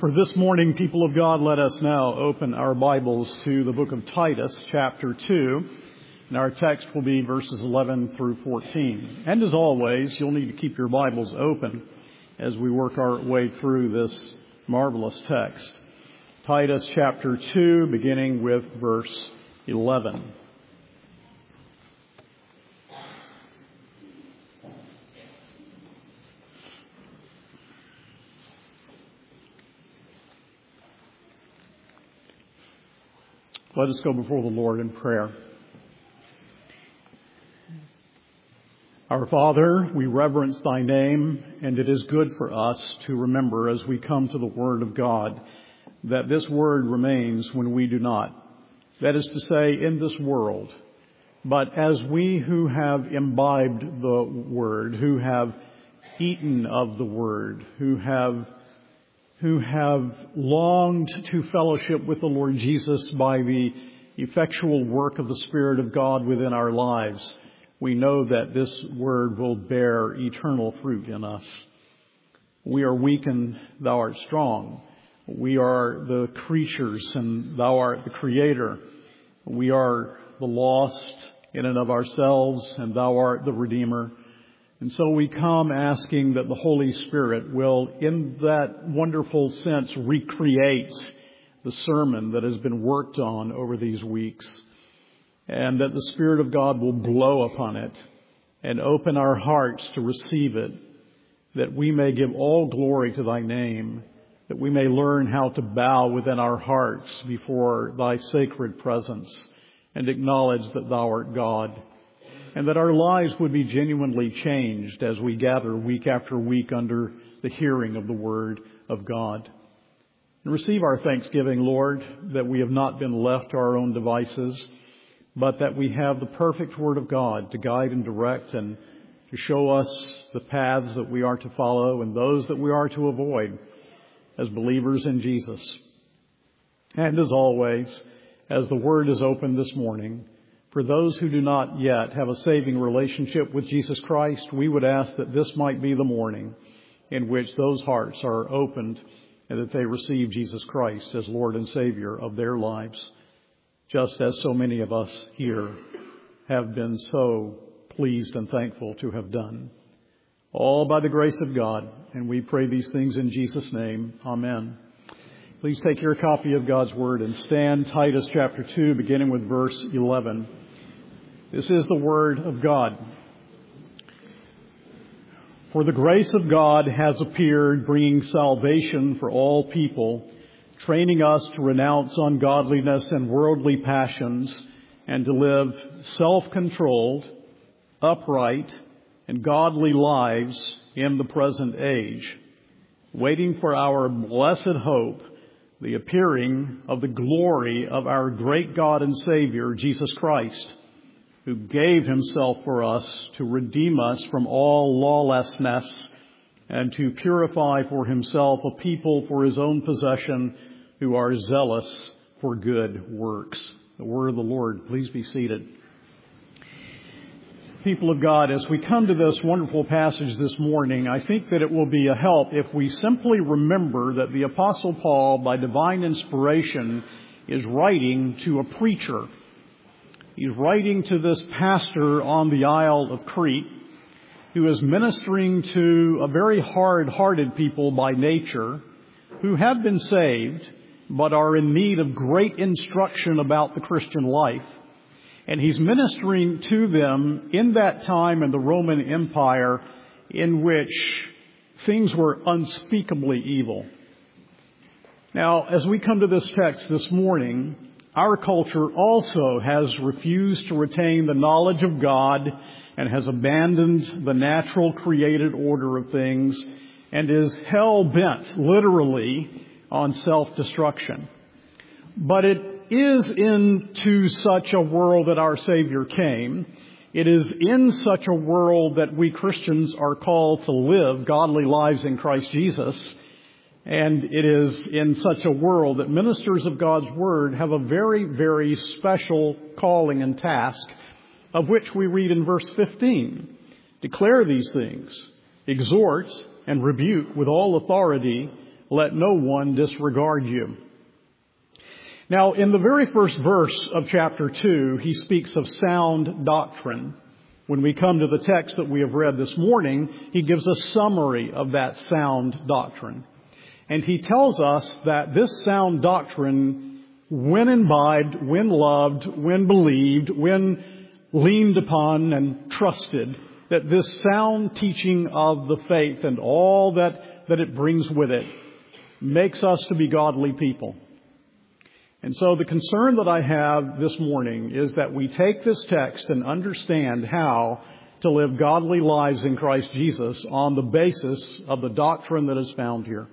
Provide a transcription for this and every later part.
For this morning, people of God, let us now open our Bibles to the book of Titus, chapter 2. And our text will be verses 11 through 14. And as always, you'll need to keep your Bibles open as we work our way through this marvelous text. Titus, chapter 2, beginning with verse 11. Let us go before the Lord in prayer. Our Father, we reverence Thy name, and it is good for us to remember as we come to the Word of God that this Word remains when we do not. That is to say, in this world. But as we who have imbibed the Word, who have eaten of the Word, who have longed to fellowship with the Lord Jesus by the effectual work of the Spirit of God within our lives, we know that this Word will bear eternal fruit in us. We are weak and Thou art strong. We are the creatures and Thou art the Creator. We are the lost in and of ourselves, and Thou art the Redeemer. And so we come asking that the Holy Spirit will, in that wonderful sense, recreate the sermon that has been worked on over these weeks, and that the Spirit of God will blow upon it and open our hearts to receive it, that we may give all glory to Thy name, that we may learn how to bow within our hearts before Thy sacred presence and acknowledge that Thou art God. And that our lives would be genuinely changed as we gather week after week under the hearing of the Word of God. And receive our thanksgiving, Lord, that we have not been left to our own devices, but that we have the perfect Word of God to guide and direct and to show us the paths that we are to follow and those that we are to avoid as believers in Jesus. And as always, as the Word is opened this morning, for those who do not yet have a saving relationship with Jesus Christ, we would ask that this might be the morning in which those hearts are opened and that they receive Jesus Christ as Lord and Savior of their lives, just as so many of us here have been so pleased and thankful to have done. All by the grace of God, and we pray these things in Jesus' name. Amen. Please take your copy of God's Word and stand. Titus chapter 2, beginning with verse 11. This is the Word of God. For the grace of God has appeared, bringing salvation for all people, training us to renounce ungodliness and worldly passions, and to live self-controlled, upright, and godly lives in the present age, waiting for our blessed hope, the appearing of the glory of our great God and Savior, Jesus Christ, who gave Himself for us to redeem us from all lawlessness and to purify for Himself a people for His own possession who are zealous for good works. The word of the Lord. Please be seated. People of God, as we come to this wonderful passage this morning, I think that it will be a help if we simply remember that the Apostle Paul, by divine inspiration, is writing to a preacher. He's writing to this pastor on the Isle of Crete who is ministering to a very hard-hearted people by nature who have been saved but are in need of great instruction about the Christian life. And he's ministering to them in that time in the Roman Empire in which things were unspeakably evil. Now, as we come to this text this morning, our culture also has refused to retain the knowledge of God and has abandoned the natural created order of things and is hell-bent, literally, on self-destruction. But it is into such a world that our Savior came. It is in such a world that we Christians are called to live godly lives in Christ Jesus. And it is in such a world that ministers of God's Word have a very, very special calling and task, of which we read in verse 15. Declare these things, exhort and rebuke with all authority. Let no one disregard you. Now, in the very first verse of chapter 2, he speaks of sound doctrine. When we come to the text that we have read this morning, he gives a summary of that sound doctrine. And he tells us that this sound doctrine, when imbibed, when loved, when believed, when leaned upon and trusted, that this sound teaching of the faith and all that it brings with it makes us to be godly people. And so the concern that I have this morning is that we take this text and understand how to live godly lives in Christ Jesus on the basis of the doctrine that is found here.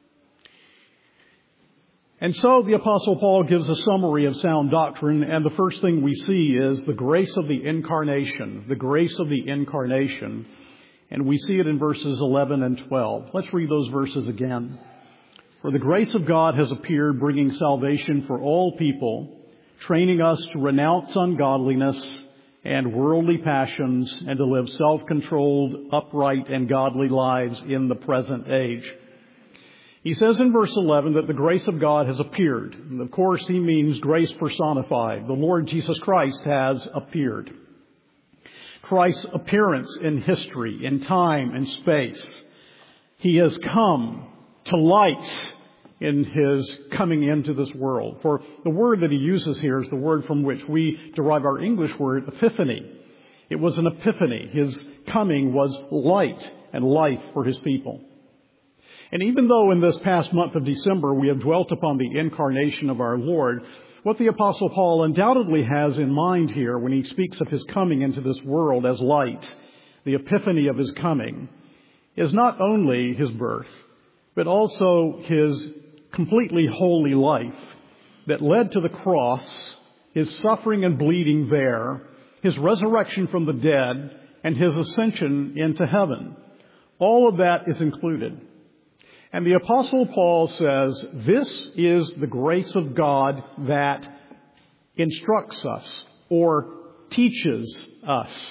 And so the Apostle Paul gives a summary of sound doctrine, and the first thing we see is the grace of the incarnation, the grace of the incarnation. And we see it in verses 11 and 12. Let's read those verses again. For the grace of God has appeared, bringing salvation for all people, training us to renounce ungodliness and worldly passions and to live self-controlled, upright, and godly lives in the present age. He says in verse 11 that the grace of God has appeared. And of course, he means grace personified. The Lord Jesus Christ has appeared. Christ's appearance in history, in time and space. He has come to light in his coming into this world. For the word that he uses here is the word from which we derive our English word epiphany. It was an epiphany. His coming was light and life for his people. And even though in this past month of December we have dwelt upon the incarnation of our Lord, what the Apostle Paul undoubtedly has in mind here when he speaks of his coming into this world as light, the epiphany of his coming, is not only his birth, but also his completely holy life that led to the cross, his suffering and bleeding there, his resurrection from the dead, and his ascension into heaven. All of that is included. And the Apostle Paul says, this is the grace of God that instructs us or teaches us.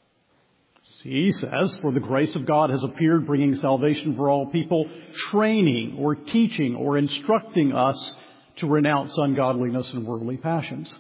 He says, for the grace of God has appeared, bringing salvation for all people, training or teaching or instructing us to renounce ungodliness and worldly passions.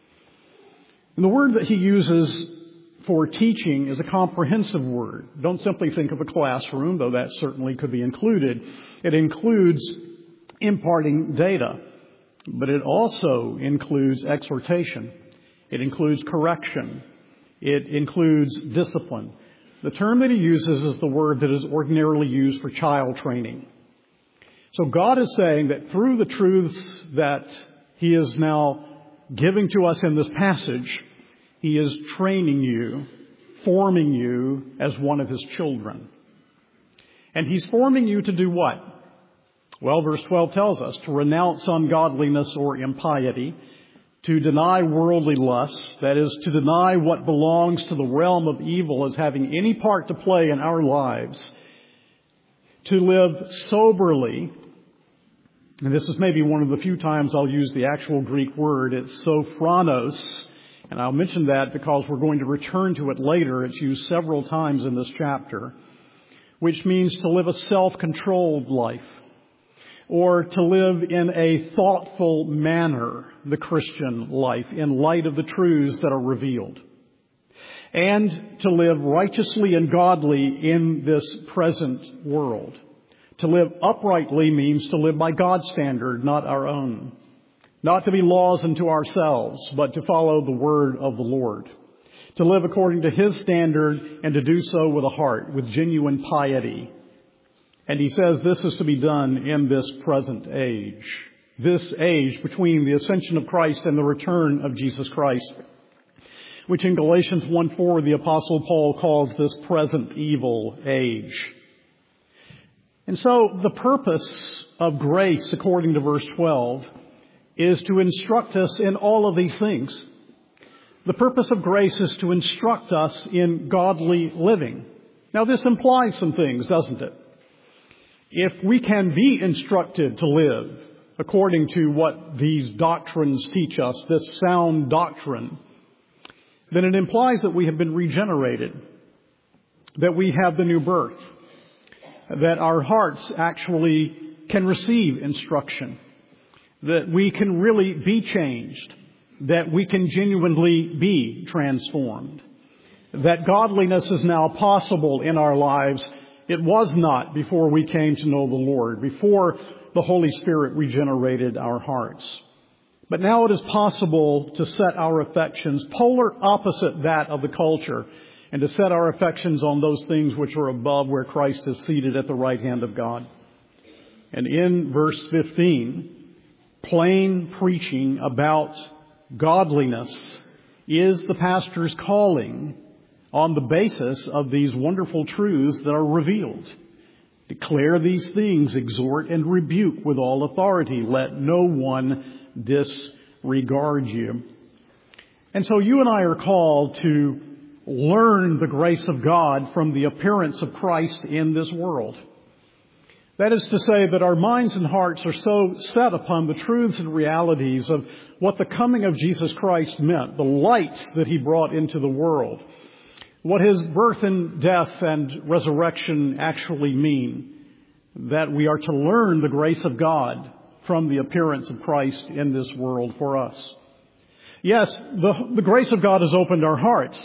And the word that he uses for teaching is a comprehensive word. Don't simply think of a classroom, though that certainly could be included. It includes imparting data, but it also includes exhortation. It includes correction. It includes discipline. The term that he uses is the word that is ordinarily used for child training. So God is saying that through the truths that he is now giving to us in this passage, he is training you, forming you as one of his children. And he's forming you to do what? Well, verse 12 tells us to renounce ungodliness or impiety, to deny worldly lusts, that is, to deny what belongs to the realm of evil as having any part to play in our lives, to live soberly, and this is maybe one of the few times I'll use the actual Greek word, it's sophronos, and I'll mention that because we're going to return to it later. It's used several times in this chapter, which means to live a self-controlled life, or to live in a thoughtful manner, the Christian life, in light of the truths that are revealed. And to live righteously and godly in this present world. To live uprightly means to live by God's standard, not our own. Not to be laws unto ourselves, but to follow the word of the Lord. To live according to his standard and to do so with a heart, with genuine piety. And he says this is to be done in this present age. This age between the ascension of Christ and the return of Jesus Christ, which in Galatians 1:4 the Apostle Paul calls this present evil age. And so the purpose of grace, according to verse 12, is to instruct us in all of these things. The purpose of grace is to instruct us in godly living. Now this implies some things, doesn't it? If we can be instructed to live according to what these doctrines teach us, this sound doctrine, then it implies that we have been regenerated, that we have the new birth, that our hearts actually can receive instruction, that we can really be changed, that we can genuinely be transformed, that godliness is now possible in our lives. It was not before we came to know the Lord, before the Holy Spirit regenerated our hearts. But now it is possible to set our affections polar opposite that of the culture, and to set our affections on those things which are above, where Christ is seated at the right hand of God. And in verse 15, plain preaching about godliness is the pastor's calling on the basis of these wonderful truths that are revealed. Declare these things, exhort and rebuke with all authority. Let no one disregard you. And so you and I are called to learn the grace of God from the appearance of Christ in this world. That is to say that our minds and hearts are so set upon the truths and realities of what the coming of Jesus Christ meant, the lights that He brought into the world, what His birth and death and resurrection actually mean, that we are to learn the grace of God from the appearance of Christ in this world for us. Yes, the grace of God has opened our hearts,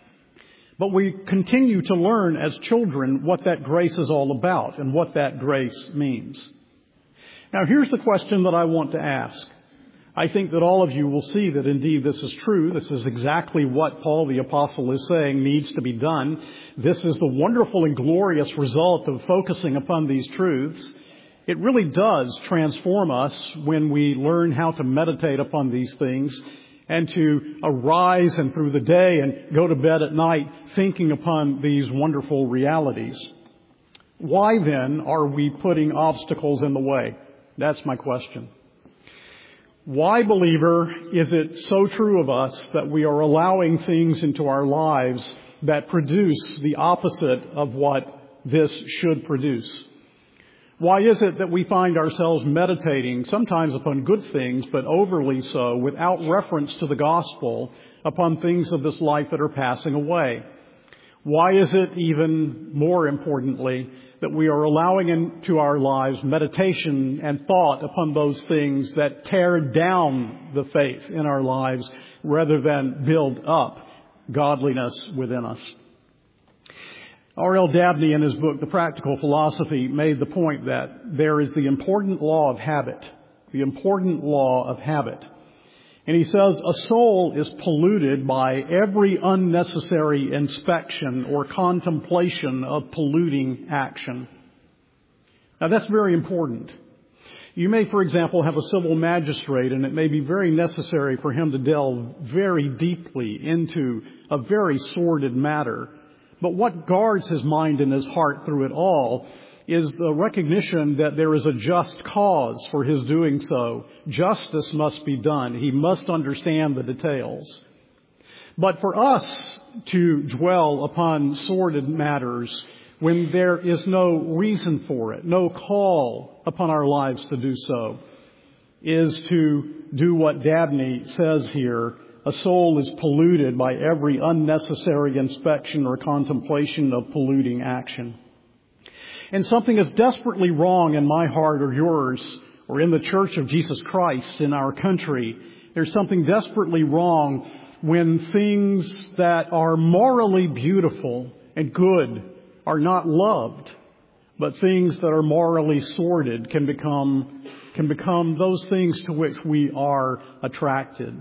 but we continue to learn as children what that grace is all about and what that grace means. Now, here's the question that I want to ask. I think that all of you will see that indeed this is true. This is exactly what Paul the Apostle is saying needs to be done. This is the wonderful and glorious result of focusing upon these truths. It really does transform us when we learn how to meditate upon these things and to arise and through the day and go to bed at night thinking upon these wonderful realities. Why then are we putting obstacles in the way? That's my question. Why, believer, is it so true of us that we are allowing things into our lives that produce the opposite of what this should produce? Why is it that we find ourselves meditating sometimes upon good things, but overly so, without reference to the gospel, upon things of this life that are passing away? Why is it, even more importantly, that we are allowing into our lives meditation and thought upon those things that tear down the faith in our lives rather than build up godliness within us? R.L. Dabney, in his book, The Practical Philosophy, made the point that there is the important law of habit, the important law of habit. And he says a soul is polluted by every unnecessary inspection or contemplation of polluting action. Now, that's very important. You may, for example, have a civil magistrate, and it may be very necessary for him to delve very deeply into a very sordid matter. But what guards his mind and his heart through it all is the recognition that there is a just cause for his doing so. Justice must be done. He must understand the details. But for us to dwell upon sordid matters when there is no reason for it, no call upon our lives to do so, is to do what Dabney says here. A soul is polluted by every unnecessary inspection or contemplation of polluting action. And something is desperately wrong in my heart or yours or in the Church of Jesus Christ in our country. There's something desperately wrong when things that are morally beautiful and good are not loved, but things that are morally sordid can become those things to which we are attracted.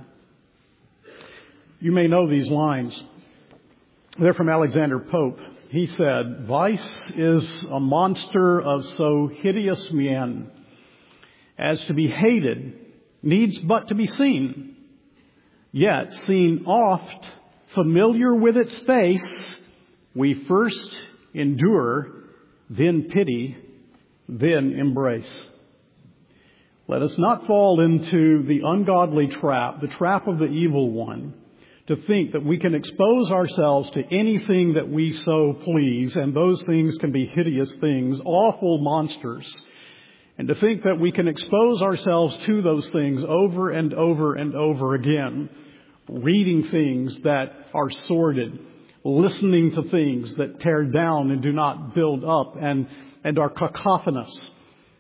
You may know these lines. They're from Alexander Pope. He said, "Vice is a monster of so hideous mien as to be hated needs but to be seen. Yet, seen oft, familiar with its face, we first endure, then pity, then embrace." Let us not fall into the ungodly trap, the trap of the evil one, to think that we can expose ourselves to anything that we so please, and those things can be hideous things, awful monsters, and to think that we can expose ourselves to those things over and over and over again, reading things that are sordid, listening to things that tear down and do not build up and are cacophonous,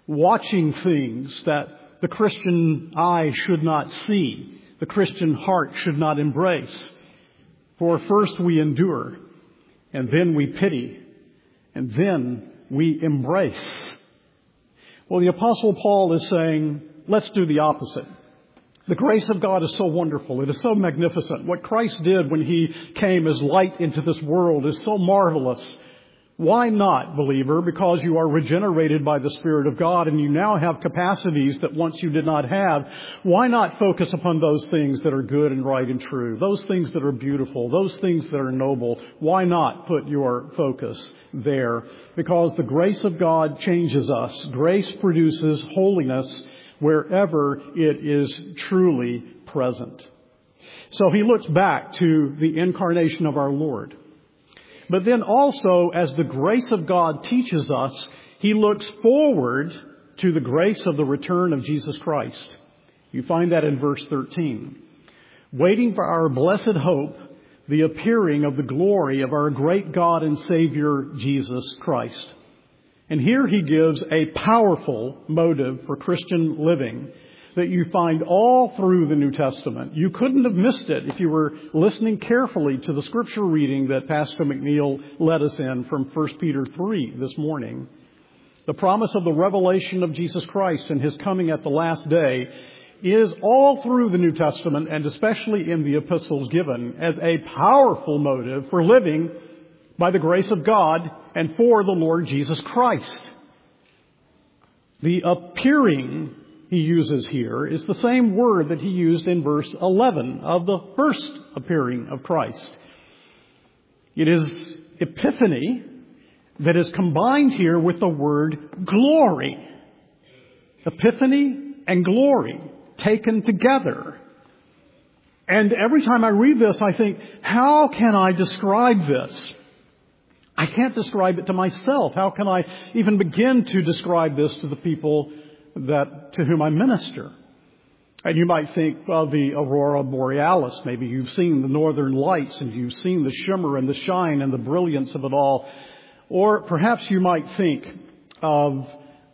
watching things that the Christian eye should not see, the Christian heart should not embrace. For first we endure, and then we pity, and then we embrace. Well, the Apostle Paul is saying, let's do the opposite. The grace of God is so wonderful. It is so magnificent. What Christ did when He came as light into this world is so marvelous. Why not, believer? Because you are regenerated by the Spirit of God and you now have capacities that once you did not have. Why not focus upon those things that are good and right and true? Those things that are beautiful, those things that are noble. Why not put your focus there? Because the grace of God changes us. Grace produces holiness wherever it is truly present. So he looks back to the incarnation of our Lord. But then also, as the grace of God teaches us, he looks forward to the grace of the return of Jesus Christ. You find that in verse 13. Waiting for our blessed hope, the appearing of the glory of our great God and Savior, Jesus Christ. And here he gives a powerful motive for Christian living that you find all through the New Testament. You couldn't have missed it if you were listening carefully to the scripture reading that Pastor McNeil led us in from 1 Peter 3 this morning. The promise of the revelation of Jesus Christ and His coming at the last day is all through the New Testament, and especially in the epistles given, as a powerful motive for living by the grace of God and for the Lord Jesus Christ. The appearing he uses here is the same word that he used in verse 11 of the first appearing of Christ. It is epiphany that is combined here with the word glory. Epiphany and glory taken together. And every time I read this, I think, how can I describe this? I can't describe it to myself. How can I even begin to describe this to the people to whom I minister? And you might think of the aurora borealis. Maybe you've seen the northern lights and you've seen the shimmer and the shine and the brilliance of it all. Or perhaps you might think of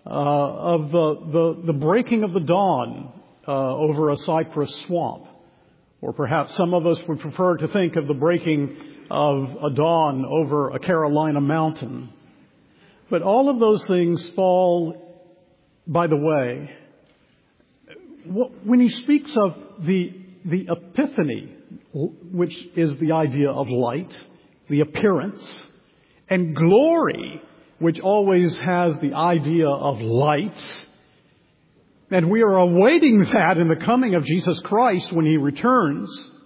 the breaking of the dawn over a cypress swamp. Or perhaps some of us would prefer to think of the breaking of a dawn over a Carolina mountain. But all of those things fall by the way. When he speaks of the epiphany, which is the idea of light, the appearance, and glory, which always has the idea of light, and we are awaiting that in the coming of Jesus Christ when He returns,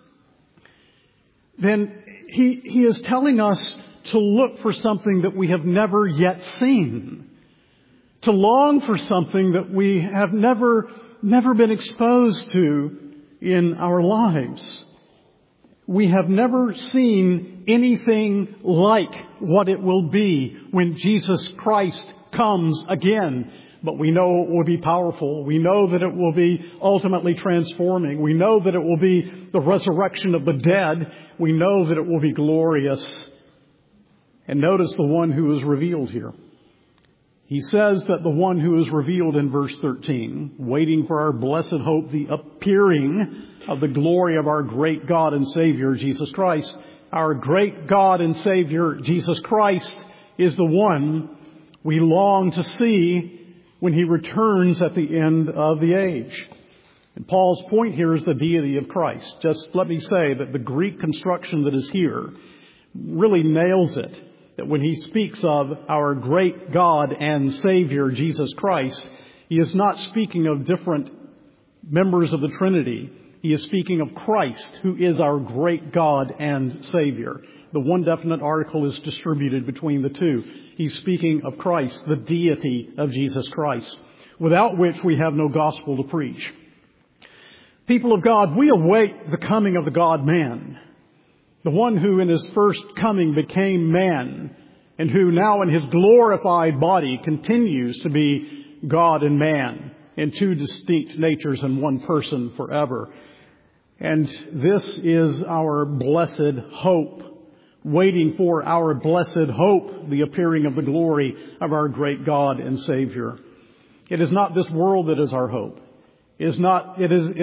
then He is telling us to look for something that we have never yet seen, to long for something that we have never been exposed to in our lives. We have never seen anything like what it will be when Jesus Christ comes again. But we know it will be powerful. We know that it will be ultimately transforming. We know that it will be the resurrection of the dead. We know that it will be glorious. And notice the one who is revealed here. He says that the one who is revealed in verse 13, waiting for our blessed hope, the appearing of the glory of our great God and Savior, Jesus Christ. Our great God and Savior, Jesus Christ, is the one we long to see when He returns at the end of the age. And Paul's point here is the deity of Christ. Just let me say that the Greek construction that is here really nails it. That when he speaks of our great God and Savior, Jesus Christ, he is not speaking of different members of the Trinity. He is speaking of Christ, who is our great God and Savior. The one definite article is distributed between the two. He's speaking of Christ, the deity of Jesus Christ, without which we have no gospel to preach. People of God, we await the coming of the God-man. The one who in His first coming became man and who now in His glorified body continues to be God and man in two distinct natures in one person forever. And this is our blessed hope, waiting for our blessed hope, the appearing of the glory of our great God and Savior. It is not this world that is our hope. It is not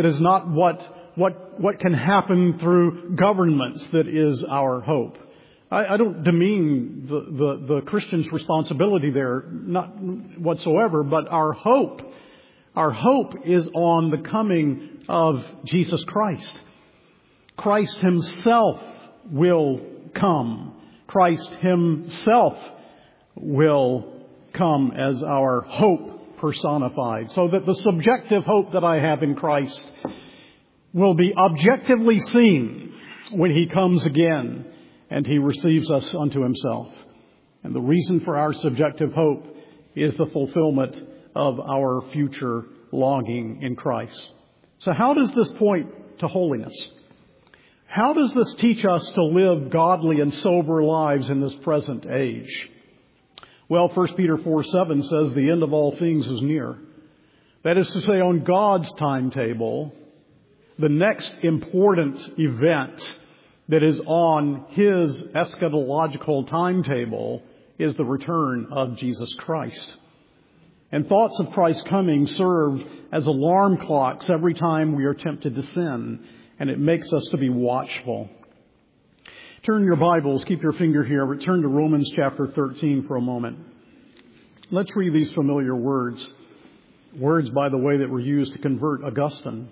what can happen through governments that is our hope. I don't demean the Christian's responsibility there, not whatsoever, but our hope is on the coming of Jesus Christ. Christ himself will come. Christ himself will come as our hope personified, so that the subjective hope that I have in Christ will be objectively seen when he comes again and he receives us unto himself. And the reason for our subjective hope is the fulfillment of our future longing in Christ. So how does this point to holiness? How does this teach us to live godly and sober lives in this present age? Well, 1 Peter 4:7 says the end of all things is near. That is to say, on God's timetable, the next important event that is on his eschatological timetable is the return of Jesus Christ. And thoughts of Christ's coming serve as alarm clocks every time we are tempted to sin, and it makes us to be watchful. Turn your Bibles, keep your finger here, return to Romans chapter 13 for a moment. Let's read these familiar words. Words, by the way, that were used to convert Augustine,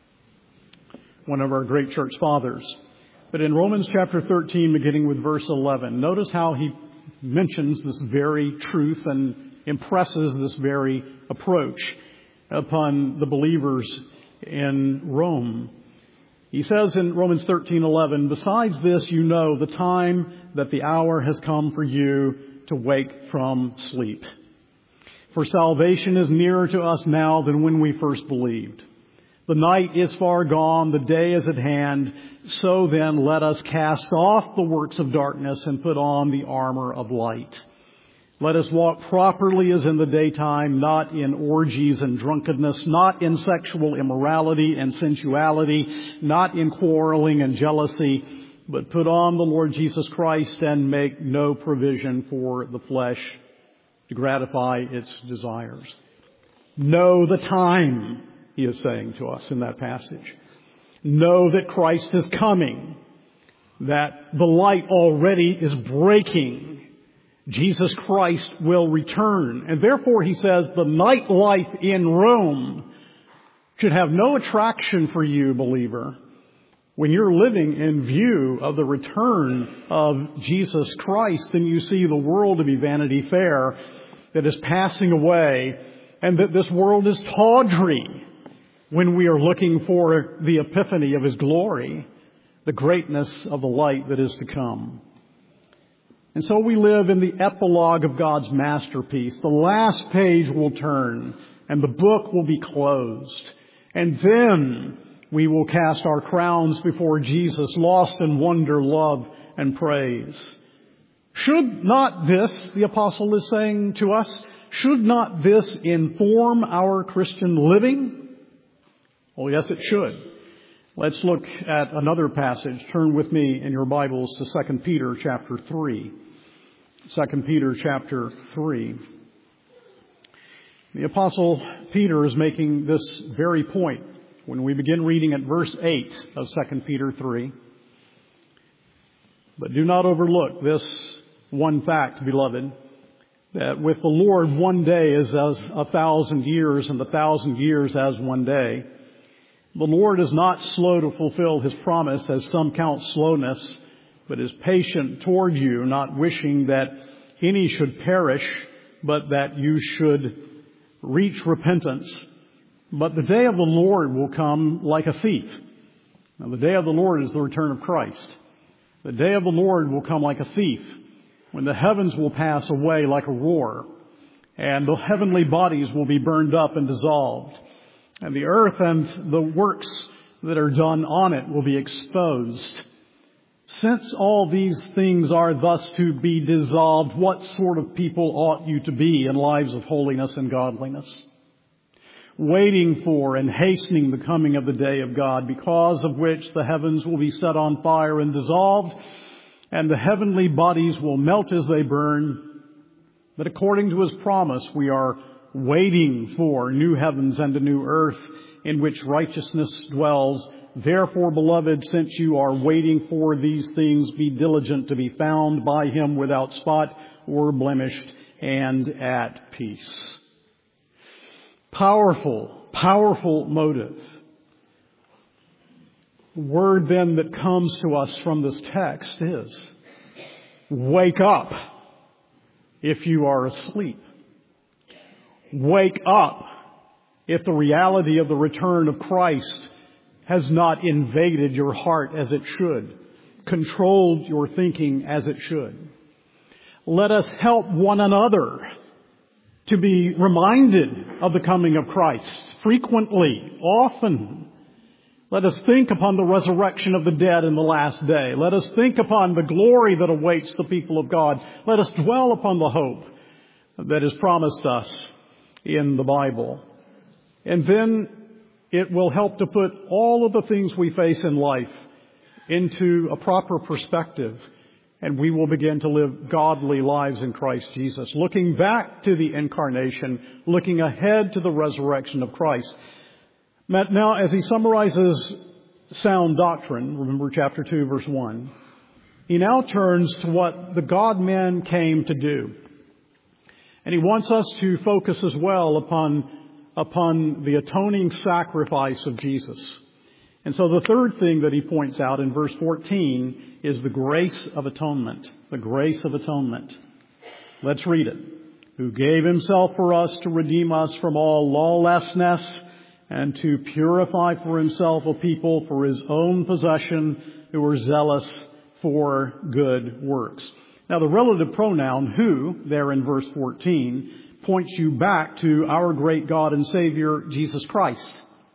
one of our great church fathers. But in Romans chapter 13, beginning with verse 11, notice how he mentions this very truth and impresses this very approach upon the believers in Rome. He says in Romans 13:11, besides this, you know the time that the hour has come for you to wake from sleep. For salvation is nearer to us now than when we first believed. The night is far gone, the day is at hand. So then let us cast off the works of darkness and put on the armor of light. Let us walk properly as in the daytime, not in orgies and drunkenness, not in sexual immorality and sensuality, not in quarreling and jealousy, but put on the Lord Jesus Christ and make no provision for the flesh to gratify its desires. Know the time, he is saying to us in that passage. Know that Christ is coming, that the light already is breaking. Jesus Christ will return. And therefore, he says, the nightlife in Rome should have no attraction for you, believer, when you're living in view of the return of Jesus Christ, then you see the world to be Vanity Fair that is passing away, and that this world is tawdry when we are looking for the epiphany of his glory, the greatness of the light that is to come. And so we live in the epilogue of God's masterpiece. The last page will turn and the book will be closed. And then we will cast our crowns before Jesus, lost in wonder, love, and praise. Should not this, the apostle is saying to us, should not this inform our Christian living? Oh, yes, it should. Let's look at another passage. Turn with me in your Bibles to 2 Peter chapter 3. 2 Peter chapter 3. The Apostle Peter is making this very point when we begin reading at verse 8 of 2 Peter 3. But do not overlook this one fact, beloved, that with the Lord 1 day is as 1,000 years, and 1,000 years as 1 day. The Lord is not slow to fulfill his promise, as some count slowness, but is patient toward you, not wishing that any should perish, but that you should reach repentance. But the day of the Lord will come like a thief. Now, the day of the Lord is the return of Christ. The day of the Lord will come like a thief, when the heavens will pass away like a roar, and the heavenly bodies will be burned up and dissolved. And the earth and the works that are done on it will be exposed. Since all these things are thus to be dissolved, what sort of people ought you to be in lives of holiness and godliness? Waiting for and hastening the coming of the day of God, because of which the heavens will be set on fire and dissolved, and the heavenly bodies will melt as they burn. But according to his promise, we are waiting for new heavens and a new earth in which righteousness dwells. Therefore, beloved, since you are waiting for these things, be diligent to be found by him without spot or blemished and at peace. Powerful, powerful motive. The word then that comes to us from this text is, wake up if you are asleep. Wake up if the reality of the return of Christ has not invaded your heart as it should, controlled your thinking as it should. Let us help one another to be reminded of the coming of Christ frequently, often. Let us think upon the resurrection of the dead in the last day. Let us think upon the glory that awaits the people of God. Let us dwell upon the hope that is promised us in the Bible. And then it will help to put all of the things we face in life into a proper perspective, and we will begin to live godly lives in Christ Jesus, looking back to the incarnation, looking ahead to the resurrection of Christ. Now, as he summarizes sound doctrine, remember chapter 2, verse 1, he now turns to what the God-man came to do. And he wants us to focus as well upon the atoning sacrifice of Jesus. And so the third thing that he points out in verse 14 is the grace of atonement. The grace of atonement. Let's read it. Who gave himself for us to redeem us from all lawlessness and to purify for himself a people for his own possession who are zealous for good works. Now the relative pronoun who, there in verse 14, points you back to our great God and Savior, Jesus Christ.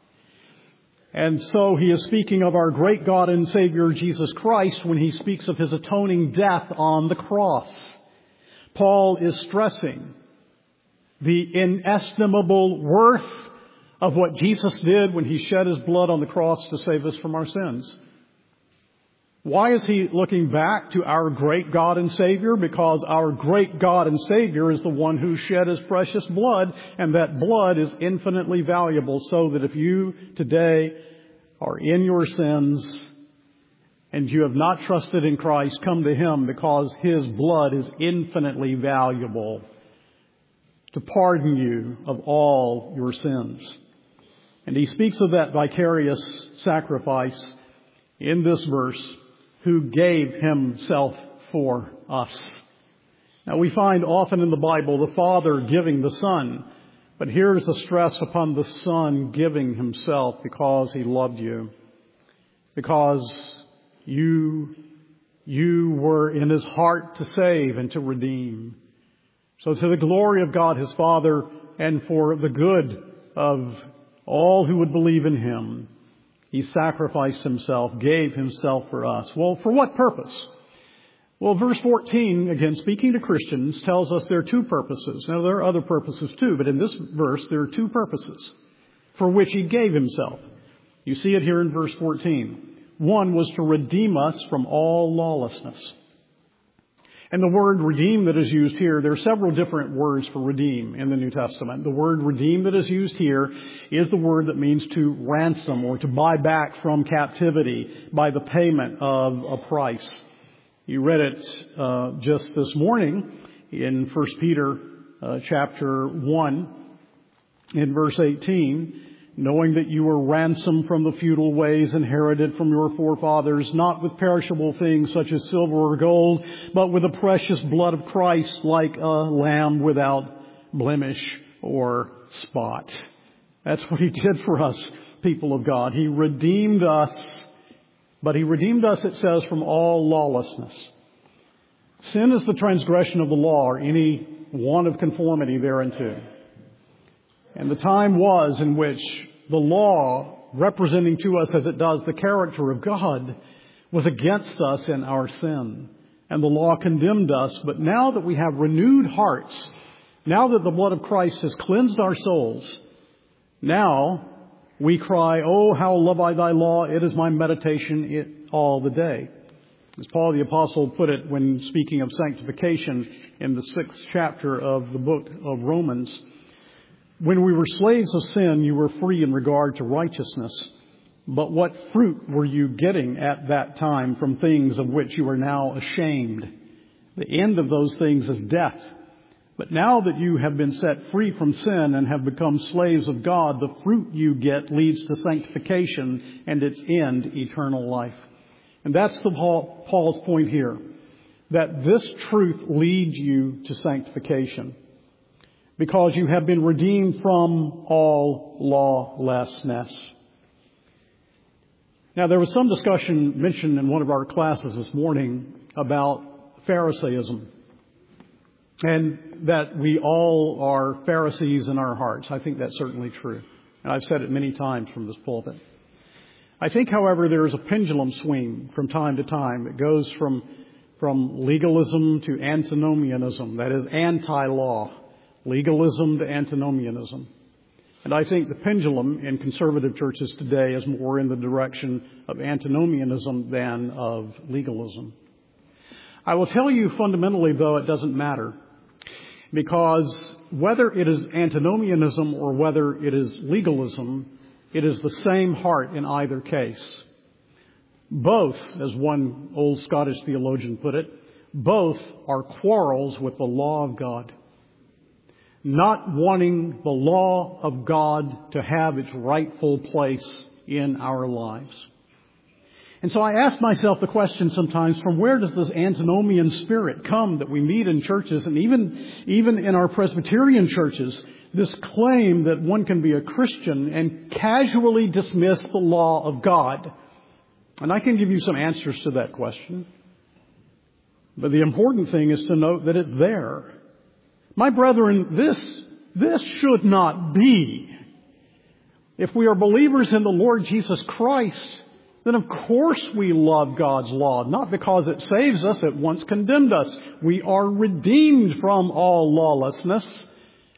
And so he is speaking of our great God and Savior, Jesus Christ, when he speaks of his atoning death on the cross. Paul is stressing the inestimable worth of what Jesus did when he shed his blood on the cross to save us from our sins. Why is he looking back to our great God and Savior? Because our great God and Savior is the one who shed his precious blood, and that blood is infinitely valuable, so that if you today are in your sins and you have not trusted in Christ, come to him, because his blood is infinitely valuable to pardon you of all your sins. And he speaks of that vicarious sacrifice in this verse, who gave himself for us. Now we find often in the Bible the Father giving the Son, but here's the stress upon the Son giving himself because he loved you, because you were in his heart to save and to redeem. So to the glory of God his Father and for the good of all who would believe in him, he sacrificed himself, gave himself for us. Well, for what purpose? Well, verse 14, again, speaking to Christians, tells us there are two purposes. Now, there are other purposes too, but in this verse, there are two purposes for which he gave himself. You see it here in verse 14. One was to redeem us from all lawlessness. And the word redeem that is used here, there are several different words for redeem in the New Testament. The word redeem that is used here is the word that means to ransom or to buy back from captivity by the payment of a price. You read it just this morning in 1 Peter chapter 1 in verse 18. Knowing that you were ransomed from the futile ways inherited from your forefathers, not with perishable things such as silver or gold, but with the precious blood of Christ, like a lamb without blemish or spot. That's what he did for us, people of God. He redeemed us, but he redeemed us, it says, from all lawlessness. Sin is the transgression of the law, or any want of conformity thereunto. And the time was in which the law, representing to us as it does the character of God, was against us in our sin. And the law condemned us. But now that we have renewed hearts, now that the blood of Christ has cleansed our souls, now we cry, "Oh, how love I thy law. It is my meditation all the day." As Paul the Apostle put it when speaking of sanctification in the 6th chapter of the book of Romans, When we were slaves of sin, you were free in regard to righteousness. But what fruit were you getting at that time from things of which you are now ashamed? The end of those things is death. But now that you have been set free from sin and have become slaves of God, the fruit you get leads to sanctification and its end, eternal life. And that's Paul's point here, that this truth leads you to sanctification because you have been redeemed from all lawlessness. Now, there was some discussion mentioned in one of our classes this morning about Pharisaism, and that we all are Pharisees in our hearts. I think that's certainly true. And I've said it many times from this pulpit. I think, however, there is a pendulum swing from time to time. It goes from legalism to antinomianism. That is anti-law. Legalism to antinomianism. And I think the pendulum in conservative churches today is more in the direction of antinomianism than of legalism. I will tell you fundamentally, though, it doesn't matter. Because whether it is antinomianism or whether it is legalism, it is the same heart in either case. Both, as one old Scottish theologian put it, both are quarrels with the law of God. Not wanting the law of God to have its rightful place in our lives. And so I ask myself the question sometimes, from where does this antinomian spirit come that we meet in churches, and even in our Presbyterian churches, this claim that one can be a Christian and casually dismiss the law of God? And I can give you some answers to that question. But the important thing is to note that it's there. My brethren, this should not be. If we are believers in the Lord Jesus Christ, then of course we love God's law, not because it saves us, it once condemned us. We are redeemed from all lawlessness.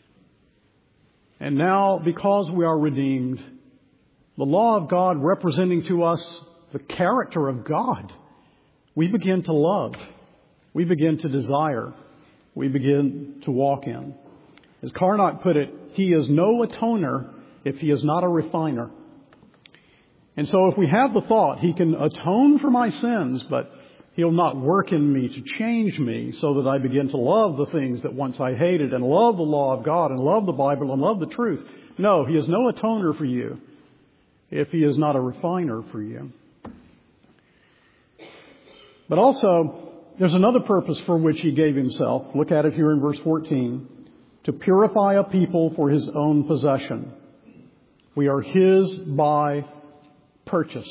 And now, because we are redeemed, the law of God representing to us the character of God, we begin to love, we begin to desire, we begin to walk in. As Carnock put it, he is no atoner if he is not a refiner. And so if we have the thought, he can atone for my sins, but he'll not work in me to change me so that I begin to love the things that once I hated and love the law of God and love the Bible and love the truth. No, he is no atoner for you if he is not a refiner for you. But also, there's another purpose for which he gave himself. Look at it here in verse 14. To purify a people for his own possession. We are his by purchase.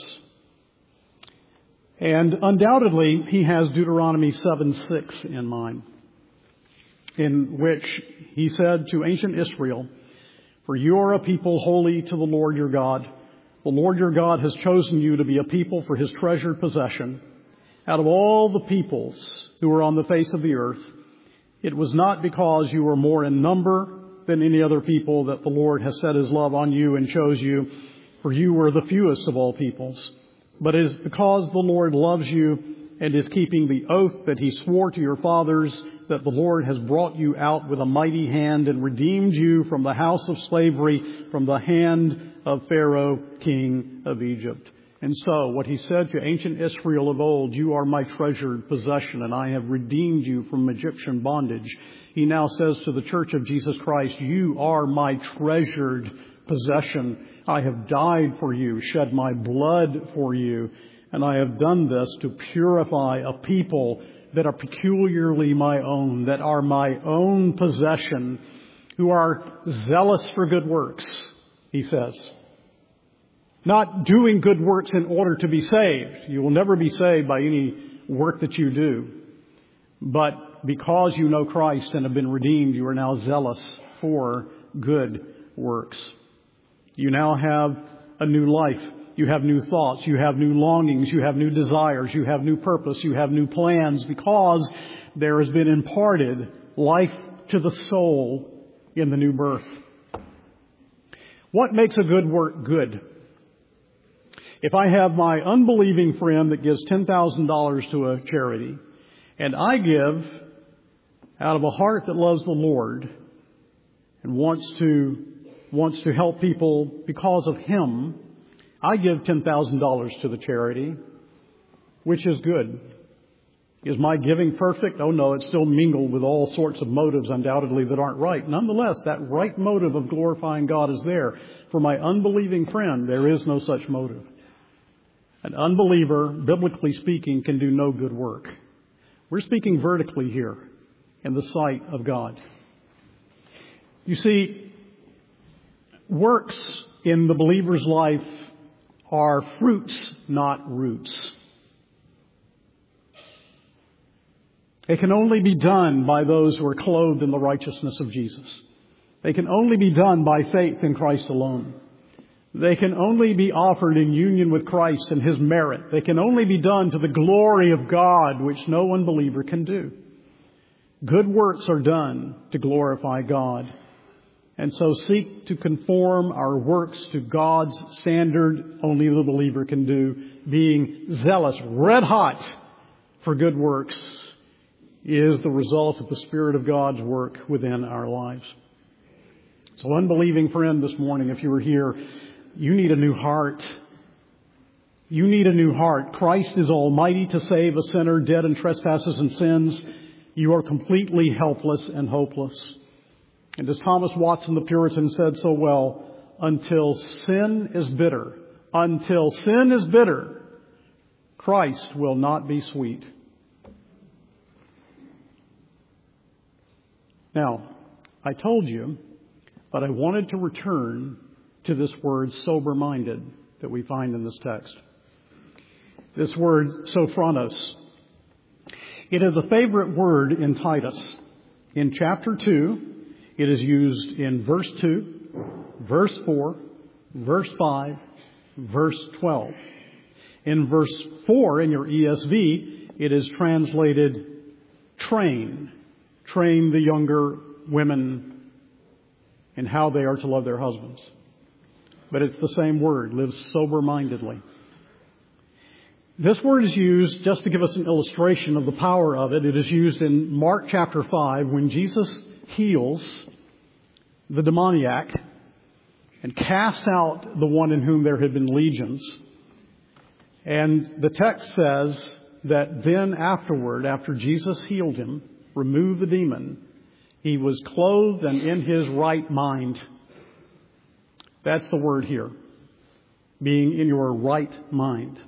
And undoubtedly, he has Deuteronomy 7:6 in mind, in which he said to ancient Israel, "For you are a people holy to the Lord your God. The Lord your God has chosen you to be a people for his treasured possession. Out of all the peoples who are on the face of the earth, it was not because you were more in number than any other people that the Lord has set his love on you and chose you, for you were the fewest of all peoples. But it is because the Lord loves you and is keeping the oath that he swore to your fathers, that the Lord has brought you out with a mighty hand and redeemed you from the house of slavery, from the hand of Pharaoh, king of Egypt." And so, what he said to ancient Israel of old, "You are my treasured possession, and I have redeemed you from Egyptian bondage," he now says to the church of Jesus Christ, "You are my treasured possession. I have died for you, shed my blood for you, and I have done this to purify a people that are peculiarly my own, that are my own possession, who are zealous for good works," he says. Not doing good works in order to be saved. You will never be saved by any work that you do. But because you know Christ and have been redeemed, you are now zealous for good works. You now have a new life. You have new thoughts. You have new longings. You have new desires. You have new purpose. You have new plans because there has been imparted life to the soul in the new birth. What makes a good work good? If I have my unbelieving friend that gives $10,000 to a charity, and I give out of a heart that loves the Lord and wants to wants to help people because of Him, I give $10,000 to the charity, which is good. Is my giving perfect? Oh no, it's still mingled with all sorts of motives undoubtedly that aren't right. Nonetheless, that right motive of glorifying God is there. For my unbelieving friend, there is no such motive. An unbeliever, biblically speaking, can do no good work. We're speaking vertically here in the sight of God. You see, works in the believer's life are fruits, not roots. They can only be done by those who are clothed in the righteousness of Jesus. They can only be done by faith in Christ alone. They can only be offered in union with Christ and His merit. They can only be done to the glory of God, which no unbeliever can do. Good works are done to glorify God. And so seek to conform our works to God's standard, only the believer can do, being zealous, red hot for good works, is the result of the Spirit of God's work within our lives. So unbelieving friend, this morning, if you were here, you need a new heart. You need a new heart. Christ is almighty to save a sinner dead in trespasses and sins. You are completely helpless and hopeless. And as Thomas Watson the Puritan said so well, until sin is bitter, Christ will not be sweet. Now, I told you, but I wanted to return to this word sober-minded that we find in this text. This word sophronos. It is a favorite word in Titus. In chapter 2, it is used in verse 2, verse 4, verse 5, verse 12. In verse 4 in your ESV, it is translated train. Train the younger women in how they are to love their husbands. But it's the same word, live sober-mindedly. This word is used, just to give us an illustration of the power of it, it is used in Mark chapter 5 when Jesus heals the demoniac and casts out the one in whom there had been legions. And the text says that then afterward, after Jesus healed him, removed the demon, he was clothed and in his right mind. That's the word here, being in your right mind.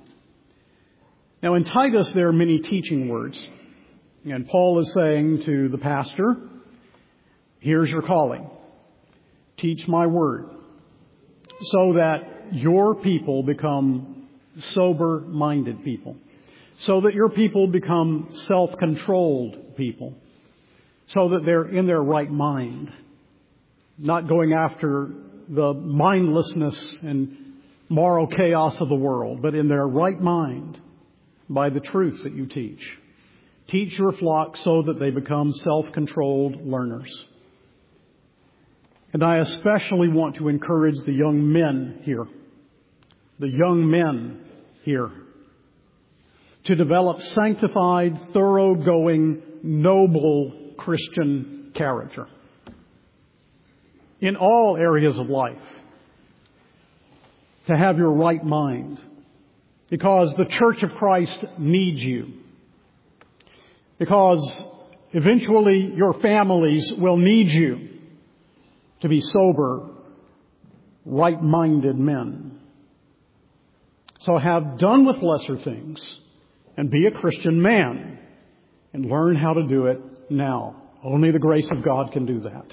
Now in Titus there are many teaching words. And Paul is saying to the pastor, here's your calling. Teach my word so that your people become sober-minded people. So that your people become self-controlled people. So that they're in their right mind. Not going after the mindlessness and moral chaos of the world, but in their right mind by the truth that you teach. Teach your flock so that they become self-controlled learners. And I especially want to encourage the young men here. The young men here. To develop sanctified, thoroughgoing, noble Christian character. In all areas of life. To have your right mind. Because the Church of Christ needs you. Because eventually your families will need you to be sober, right-minded men. So have done with lesser things and be a Christian man and learn how to do it now. Only the grace of God can do that.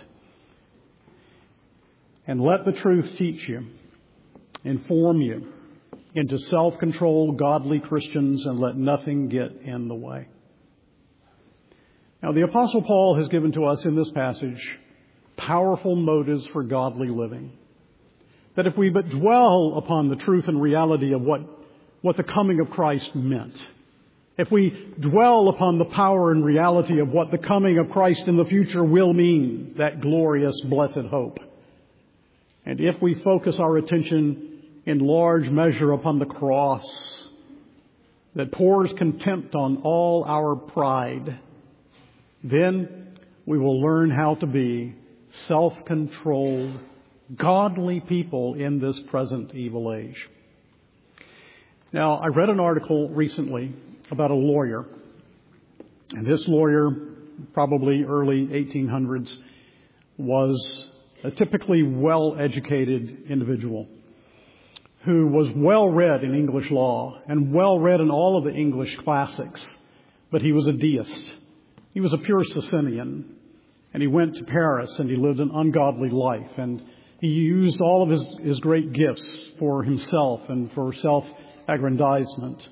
And let the truth teach you, inform you into self-controlled, godly Christians, and let nothing get in the way. Now, the Apostle Paul has given to us in this passage powerful motives for godly living. That if we but dwell upon the truth and reality of what the coming of Christ meant, if we dwell upon the power and reality of what the coming of Christ in the future will mean, that glorious, blessed hope, and if we focus our attention in large measure upon the cross that pours contempt on all our pride, then we will learn how to be self-controlled, godly people in this present evil age. Now, I read an article recently about a lawyer, and this lawyer, probably early 1800s, was a typically well-educated individual who was well-read in English law and well-read in all of the English classics, but he was a deist. He was a pure Socinian, and he went to Paris and he lived an ungodly life, and he used all of his great gifts for himself and for self-aggrandizement.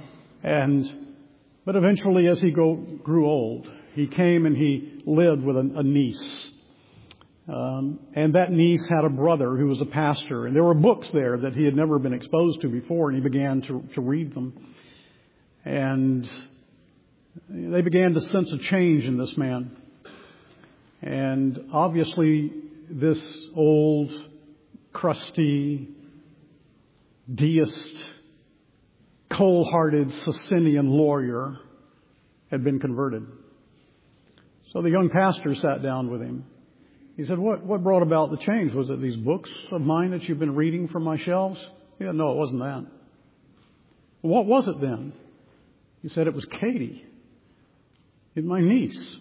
But eventually, as he grew old, he came and he lived with a niece. And that niece had a brother who was a pastor. And there were books there that he had never been exposed to before, and he began to read them. And they began to sense a change in this man. And obviously, this old, crusty, deist, cold-hearted Socinian lawyer had been converted. So the young pastor sat down with him. He said, what brought about the change? Was it these books of mine that you've been reading from my shelves? Yeah, no, it wasn't that. What was it then? He said, it was Katie, my niece.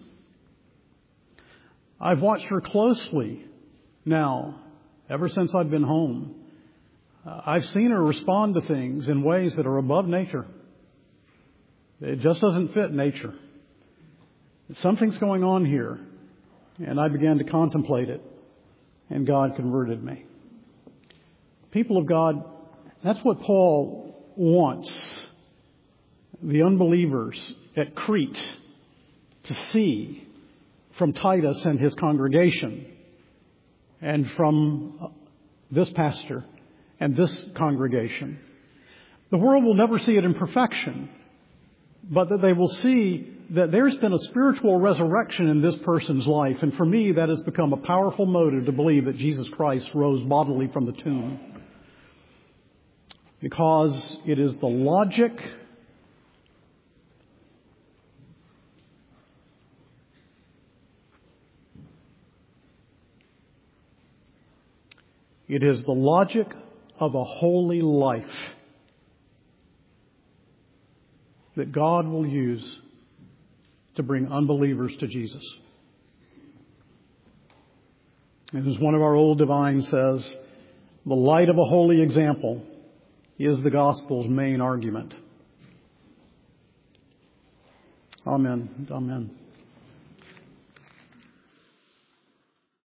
I've watched her closely now, ever since I've been home. I've seen her respond to things in ways that are above nature. It just doesn't fit nature. Something's going on here. And I began to contemplate it, and God converted me. People of God, that's what Paul wants the unbelievers at Crete to see from Titus and his congregation, and from this pastor and this congregation. The world will never see it in perfection, but that they will see that there's been a spiritual resurrection in this person's life. And for me, that has become a powerful motive to believe that Jesus Christ rose bodily from the tomb. Because it is the logic of a holy life that God will use to bring unbelievers to Jesus. And as one of our old divines says, the light of a holy example is the gospel's main argument. Amen. Amen.